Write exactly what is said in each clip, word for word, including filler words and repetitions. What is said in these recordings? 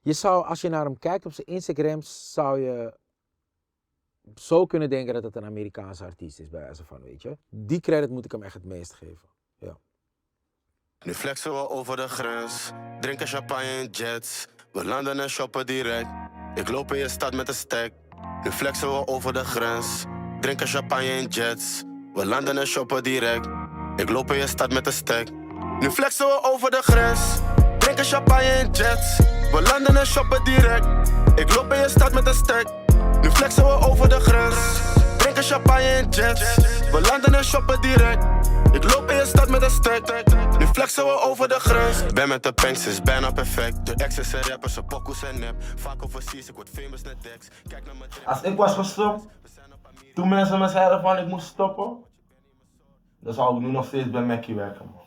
Je zou, als je naar hem kijkt op zijn Instagram, zou je zo kunnen denken dat het een Amerikaanse artiest is, bij wijze van, weet je. Die credit moet ik hem echt het meest geven. Ja. Nu flexen we over de grens, drinken champagne in jets. We landen en shoppen direct. Ik loop in je stad met een stack. Nu flexen we over de grens, drinken champagne in jets. We landen en shoppen direct. Ik loop in je stad met een stack. Nu flexen we over de grens, drinken champagne in jets. We landen en shoppen direct. Ik loop in je stad met een stack. Nu flexen we over de grens, drinken champagne in jets. We landen en shoppen direct. Ik loop in je stad met een stack. Nu flexen we over de grens. Ben met de panks, is bijna perfect. De exes zijn rappers, ze pokoes en nep. Vaak overseas, ik word famous net Dex. Kijk naar mijn trip. Als ik was gestopt, toen mensen me zeiden van ik moest stoppen, dan zou ik nu nog steeds bij Mackie werken, man.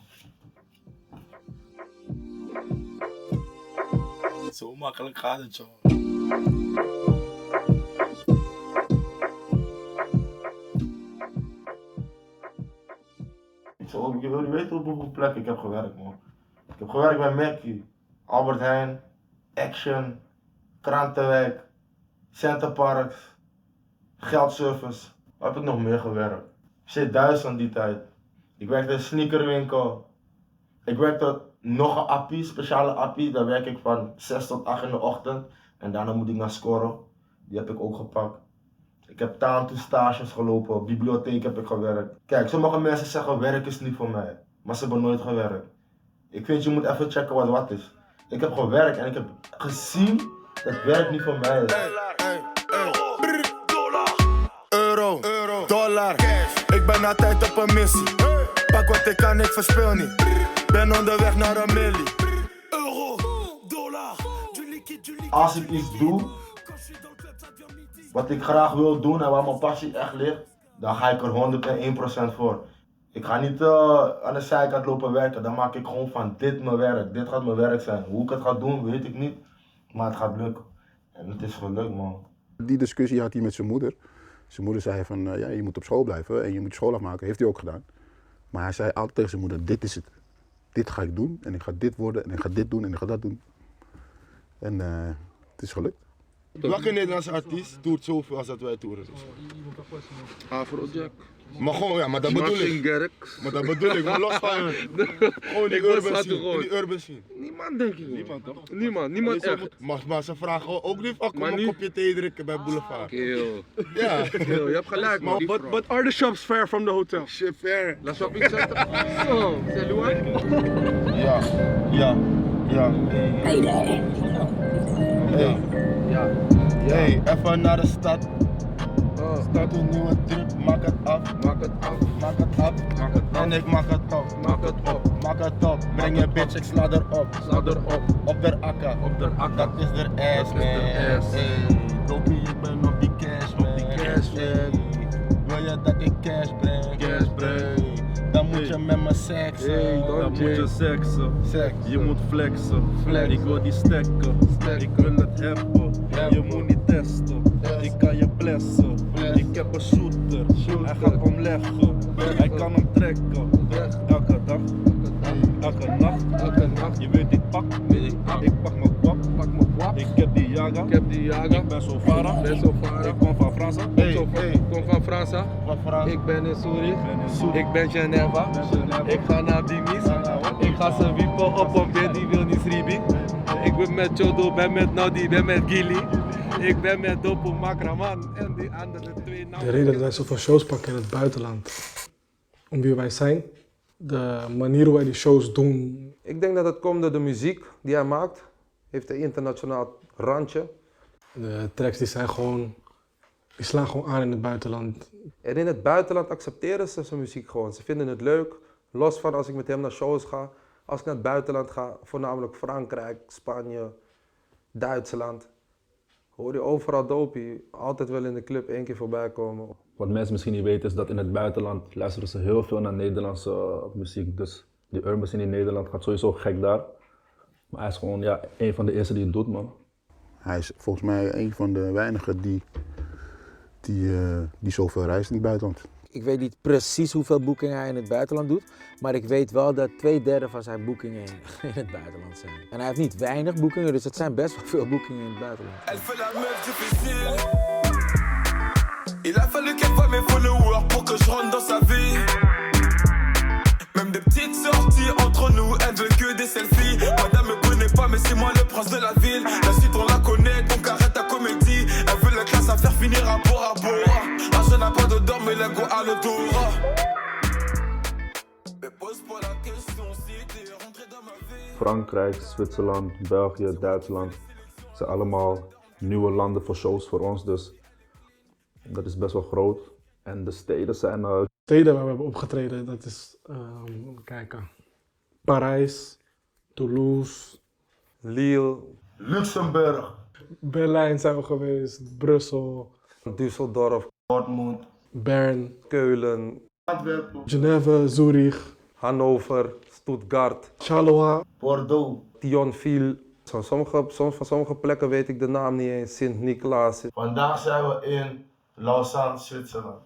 Zo makkelijk gaat het, joh. Zo, je wil niet weten op hoeveel plekken ik heb gewerkt, man. Ik heb gewerkt bij Mackie, Albert Heijn, Action, Krantenwijk, Centerparks, Geldservice. Waar heb ik nog meer gewerkt? Shit, duizend die tijd. Ik werkte in een sneakerwinkel. Ik werkte nog een appie, speciale appie. Daar werk ik van zes tot acht in de ochtend. En daarna moet ik naar scoren. Die heb ik ook gepakt. Ik heb taal stages gelopen, bibliotheek heb ik gewerkt. Kijk, sommige mensen zeggen werk is niet voor mij. Maar ze hebben nooit gewerkt. Ik vind je moet even checken wat wat is. Ik heb gewerkt en ik heb gezien dat werk niet voor mij is. Hey, hey, hey. Brr, dollar. Euro, euro, dollar. Ik ben altijd op een missie. Pak wat ik kan, ik verspil niet. Ben onderweg naar een millie. Euro, dollar. Als ik iets doe wat ik graag wil doen en waar mijn passie echt ligt, dan ga ik er honderdéén procent voor. Ik ga niet uh, aan de zijkant lopen werken, dan maak ik gewoon van dit mijn werk. Dit gaat mijn werk zijn. Hoe ik het ga doen, weet ik niet, maar het gaat lukken. En het is gelukt, man. Die discussie had hij met zijn moeder. Zijn moeder zei van, uh, ja, je moet op school blijven en je moet je school afmaken. Heeft hij ook gedaan. Maar hij zei altijd tegen zijn moeder, dit is het. Dit ga ik doen en ik ga dit worden en ik ga dit doen en ik ga dat doen. En uh, het is gelukt. Welke Nederlandse artiest toert zoveel als dat wij toeren? Afrojack. Maar gewoon, ja, maar dat bedoel ik. Garrix. Maar dat bedoel ik, maar los van gewoon die Ik was urban later scene. gewoon. Die urban scene. Niemand denk ik. Niemand toch? Niemand, niemand Zo echt. moet- Maar, maar ze vragen ook niet van kom Maar een nu- kopje thee drinken bij Boulevard. Kill. Ja. Kill, je hebt gelijk man. But, but are the shops far from the hotel? Shit, fair. La shopping center. Zo, c'est loin. Ja, ja, ja. Hey daar. Hey, Ja. hey, even naar de stad. Oh. Start een nieuwe trip, maak het af. Maak het af. Maak het af. Maak het af. En ik maak het op. Maak het op. Maak het op. Breng je het bitch, op. ik sla erop. Sla erop. Op der akka. Op der akka. Dat is der ass, Dat is der man. ass. Hey, dopie, ik ben op die cash, man. Op die cash, man. Hey, wil je dat ik cash breng? Cash breng. Hey, dan moet je met me seksen. Hey, dan Dan moet je seksen. Seksen. Je moet flexen. Flexen. Ik wil die stekken. Stekken. Ik wil het hebben. Hebben. Je moet niet testen. Testen. Ik kan je blessen. Blessen. Ik heb een shooter. Shooter. Hij gaat hem leggen. Hij kan hem trekken. Elke dag. Elke nacht. Elke nacht. Je weet ik pak. Weet ik pak. Ik pak mijn kwap. Pak mijn kwap. Ik heb die jaga. Ik heb die jaga. Ik ben zo vara. Ik ben zo vara. Ik kom van Fransa. Hey, Zo van- hey. Ik kom van Fransa. Wat vraag? Ik ben in Zurich. ben in Zurich. Ik ben Geneva. Geneva. Ik ga naar Dimis. Ik ga ze wiepen op een bed die wil niet schrijven. Ik ben met Chodo, ben met Nadi, ben met Gili. Ik ben met Dopo Makraman en die andere twee De namen. reden dat wij zoveel shows pakken in het buitenland, om wie wij zijn, de manier hoe wij die shows doen. Ik denk dat het komt door de muziek die hij maakt. Heeft een internationaal randje. De tracks die zijn gewoon, die slaan gewoon aan in het buitenland. En in het buitenland accepteren ze zijn muziek gewoon. Ze vinden het leuk. Los van als ik met hem naar shows ga. Als ik naar het buitenland ga, voornamelijk Frankrijk, Spanje, Duitsland. Hoor je overal dopie. Altijd wel in de club één keer voorbij komen. Wat mensen misschien niet weten is dat in het buitenland luisteren ze heel veel naar Nederlandse uh, muziek. Dus die urban scene in Nederland gaat sowieso gek daar. Maar hij is gewoon ja, een van de eerste die het doet, man. Hij is volgens mij een van de weinigen die, die, uh, die zoveel reist in het buitenland. Ik weet niet precies hoeveel boekingen hij in het buitenland doet, maar ik weet wel dat twee derde van zijn boekingen in, in het buitenland zijn. En hij heeft niet weinig boekingen, dus het zijn best wel veel boekingen in het buitenland. Elle fait la meuf difficile. Il a fallu qu'elle voie mes followers pour que je rentre dans sa vie. Même des petites sorties entre nous, elle veut que des selfies. Madame me connaît pas, mais c'est moi le prince de la ville. La suite on la connaît, donc arrête ta comédie. Elle veut la classe à faire finir à bord à bord. L'argent n'a pas d'odeur, mais l'ego a l'odorat. Mais pose pas la question si t'es rentré dans ma vie. Frankrijk, Zwitserland, België, Duitsland zijn allemaal nieuwe landen voor shows voor ons, dus dat is best wel groot. En de steden zijn uh, Steden waar we hebben opgetreden, dat is, um, even kijken, Parijs, Toulouse, Lille, Luxemburg, Berlijn zijn we geweest, Brussel, Düsseldorf, Dortmund, Bern, Keulen, Antwerpen, Genève, Zurich, Hannover, Stuttgart, Charleroi, Bordeaux. Thionville. Van sommige, soms van sommige plekken weet ik de naam niet eens. Sint-Niklaas. Vandaag zijn we in Lausanne, Zwitserland.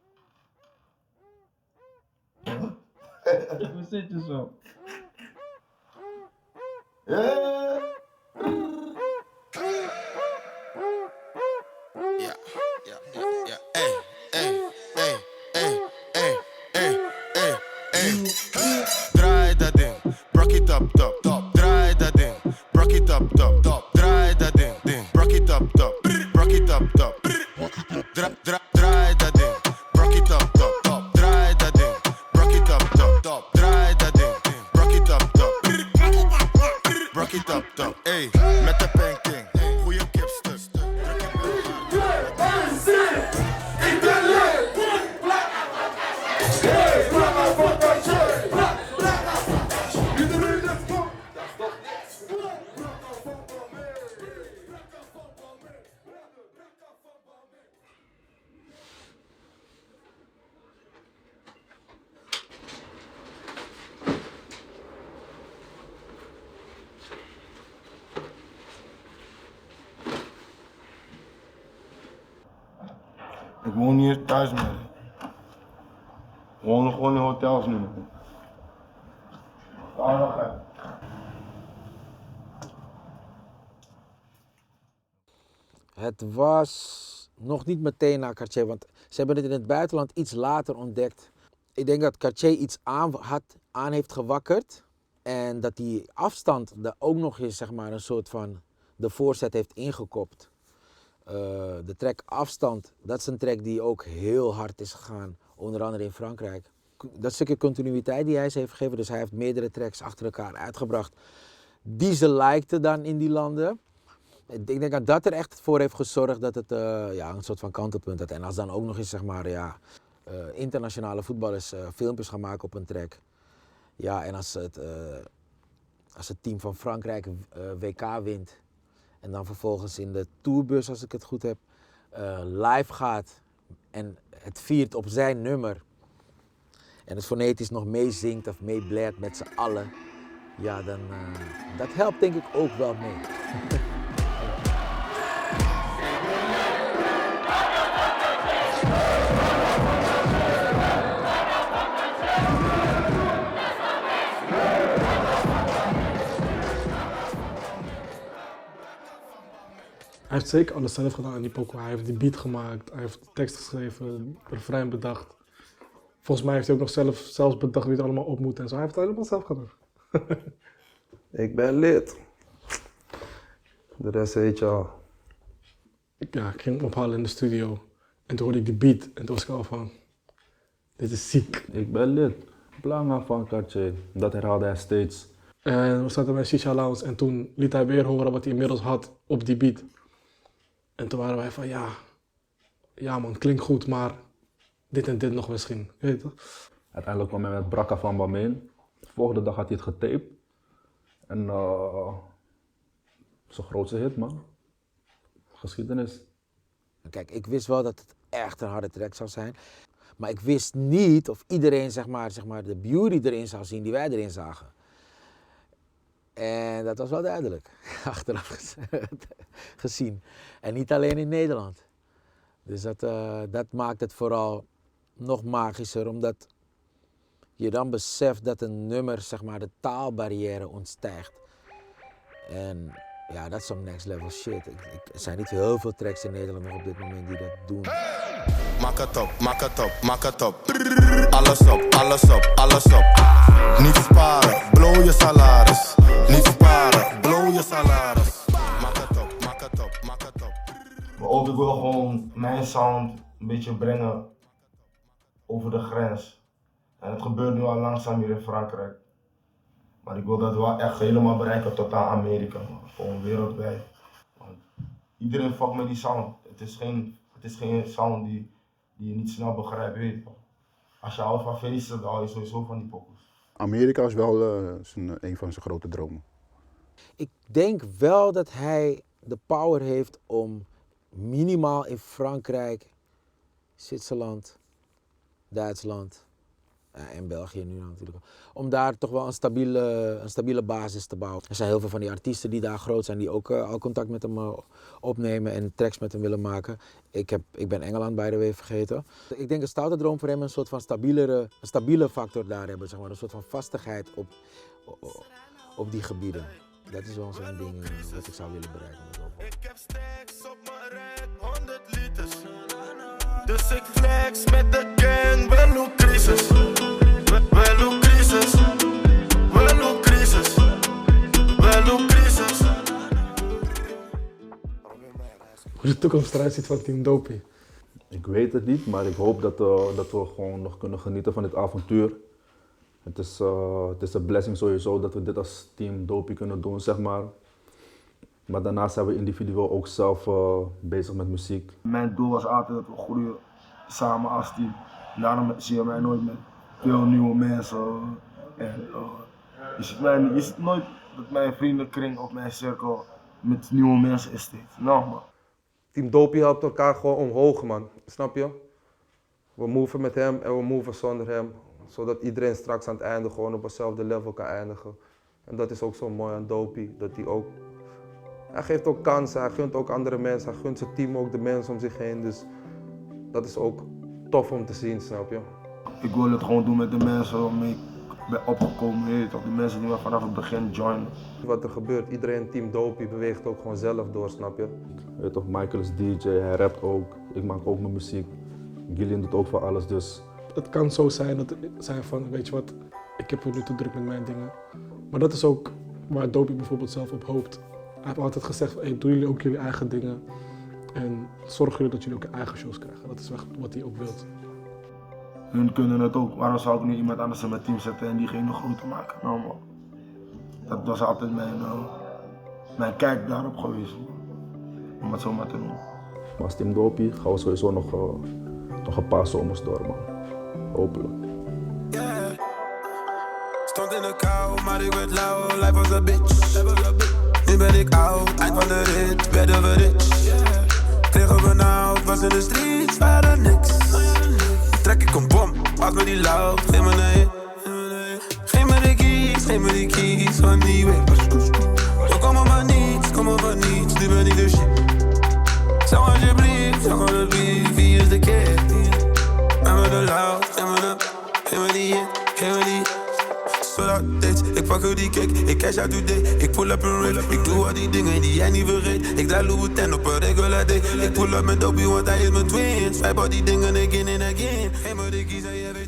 Hoe zit je zo? Yeah. Ja, ja, ja, ja. Ey, ey, ey, ey, ey, ey, ey, ey. Draai dat ding, rock it up, top, top. Draai dat ding, rock it up, top, top. Draai dat ding, ding, rock it up, top, rock it up, top. Dra, dra, draai dat ding, rock it up, top, top. Draai dat ding, rock it up, top, top. Draai dat ding, rock it up, top. Rock it up, top. Ey, met de pancake, goeie kipstuk. Ik woon hier thuis, man. We wonen gewoon in hotels nu, man. Ah, nog even. Het was nog niet meteen na Cartier, want ze hebben het in het buitenland iets later ontdekt. Ik denk dat Cartier iets aan, had, aan heeft gewakkerd en dat die afstand er ook nog eens zeg maar, een soort van de voorzet heeft ingekopt. Uh, de track Afstand, dat is een track die ook heel hard is gegaan, onder andere in Frankrijk. Dat stukje continuïteit die hij ze heeft gegeven, dus hij heeft meerdere tracks achter elkaar uitgebracht die ze likten dan in die landen. Ik denk dat dat er echt voor heeft gezorgd dat het uh, ja, een soort van kantelpunt had. En als dan ook nog eens zeg maar, ja, uh, internationale voetballers uh, filmpjes gaan maken op een track. Ja, en als het, uh, als het team van Frankrijk uh, W K wint en dan vervolgens in de tourbus, als ik het goed heb, uh, live gaat en het viert op zijn nummer en het fonetisch nog meezingt of meeblaert met z'n allen, ja, dan uh, dat helpt denk ik ook wel mee. Hij heeft zeker alles zelf gedaan in die pokoe. Hij heeft die beat gemaakt, hij heeft de tekst geschreven, refrein bedacht. Volgens mij heeft hij ook nog zelf, zelfs bedacht wie het allemaal op moet en zo. Hij heeft het helemaal zelf gedaan. Ik ben lid. De rest weet je al. Ja, ik ging hem ophalen in de studio en toen hoorde ik die beat en toen was ik al van, dit is ziek. Ik ben lid. Belangrijk van Cartier. Dat herhaalde hij steeds. En we zaten bij Shisha Lounge en toen liet hij weer horen wat hij inmiddels had op die beat. En toen waren wij van ja, ja man, klinkt goed, maar dit en dit nog misschien, weet je toch? Uiteindelijk kwam hij met Brakka van Bameen. De volgende dag had hij het getaped. En uh, zijn grootste hit man. Geschiedenis. Kijk, ik wist wel dat het echt een harde track zou zijn. Maar ik wist niet of iedereen zeg maar, zeg maar, de beauty erin zou zien die wij erin zagen. En dat was wel duidelijk, achteraf gezien. En niet alleen in Nederland. Dus dat, uh, dat maakt het vooral nog magischer, omdat je dan beseft dat een nummer, zeg maar, de taalbarrière ontstijgt. En ja, dat is some next level shit. Ik, ik, er zijn niet heel veel tracks in Nederland nog op dit moment die dat doen. Maak het op, maak het op, maak het op. Alles op, alles op, alles op. Niet sparen, blow je salaris. Niet sparen, blow je salaris. Maak het op, maak het op, maak het op. Maar ook, ik wil gewoon mijn sound een beetje brengen over de grens. En het gebeurt nu al langzaam hier in Frankrijk. Maar ik wil dat wel echt helemaal bereiken tot aan Amerika, man. Gewoon wereldwijd. Want iedereen fuckt met die sound. Het is geen, het is geen sound die, die je niet snel begrijpt, weet je. Als je houdt van feesten, dan hou je sowieso van die pokkels. Amerika is wel uh, zijn, een van zijn grote dromen. Ik denk wel dat hij de power heeft om minimaal in Frankrijk, Zwitserland, Duitsland ja, en België nu natuurlijk, om daar toch wel een stabiele, een stabiele basis te bouwen. Er zijn heel veel van die artiesten die daar groot zijn, die ook uh, al contact met hem uh, opnemen en tracks met hem willen maken. Ik, heb, ik ben Engeland by the way vergeten. Ik denk een stoute droom voor hem een soort van stabielere, een stabiele factor daar hebben, zeg maar, een soort van vastigheid op, op, op die gebieden. Dat is wel zo'n ding uh, wat ik zou willen bereiken. Ik heb stacks op mijn red, honderd liters. Dus ik flex met de gang, wel hoe crisis. Wel hoe crisis. Wel hoe crisis. Wel hoe crisis. Hoe de toekomst eruit ziet van Team Dopey? Ik weet het niet, maar ik hoop dat, uh, dat we gewoon nog kunnen genieten van dit avontuur. Het is, uh, het is een blessing sowieso dat we dit als Team Dopey kunnen doen, zeg maar. Maar daarnaast zijn we individueel ook zelf uh, bezig met muziek. Mijn doel was altijd dat we groeien samen als team. Daarom zie je mij nooit met veel nieuwe mensen. En, uh, je, ziet mij, je ziet nooit dat mijn vriendenkring of mijn cirkel met nieuwe mensen is steeds. Nou man. Team Dopey helpt elkaar gewoon omhoog, man. Snap je? We moven met hem en we moven zonder hem. Zodat iedereen straks aan het einde gewoon op hetzelfde level kan eindigen. En dat is ook zo mooi aan Dopey. Dat hij ook... Hij geeft ook kansen, hij gunt ook andere mensen. Hij gunt zijn team ook de mensen om zich heen. Dus dat is ook tof om te zien, snap je? Ik wil het gewoon doen met de mensen waarmee ik ben opgekomen. Weet je, de mensen die me vanaf het begin joinen. Wat er gebeurt, iedereen Team Dopey beweegt ook gewoon zelf door, snap je? Weet toch, Michael is D J, hij rapt ook. Ik maak ook mijn muziek. Gillian doet ook voor alles, dus... Het kan zo zijn dat zijn van, weet je wat, ik heb het nu te druk met mijn dingen. Maar dat is ook waar Dopey bijvoorbeeld zelf op hoopt. Hij heeft altijd gezegd, hey, doen jullie ook jullie eigen dingen en zorgen jullie dat jullie ook je eigen shows krijgen. Dat is echt wat hij ook wil. Hun kunnen het ook, waarom zou ik nu iemand anders in mijn team zetten en diegene groter maken? Nou man, dat was altijd mijn, uh, mijn kijk daarop geweest, om het zo maar te doen. Maar als Team Dopey gaan we sowieso nog, uh, nog een paar zomers door, man. Hopelijk. Yeah. Stond in de kou, maar ik werd lauw, life was a bitch. Nu ben ik oud, eind van de rit, werden we rich. Kregen we nou, was in de streets, waren niks. Trek ik een bom, pas me die loud, geef me een hit. Geef me de keys, geef me die keys van die weg. We komen van niets, komen van niets, nu ben ik de shit. Zeg alsjeblieft, zeg alsjeblieft, wie is de kid? Geef me de loud, geef me de, geef me die hit, geef me die. Zodat dates, ik pak er die cake, ik cash out today. Ik pull up een rate, ik doe al die dingen die jij niet vergeet. Ik draai Louis Vuitton op een regular day. Ik pull up met Dopey, want hij is mijn twin. Vijf al die dingen again en again. Geef me de keys en je weet.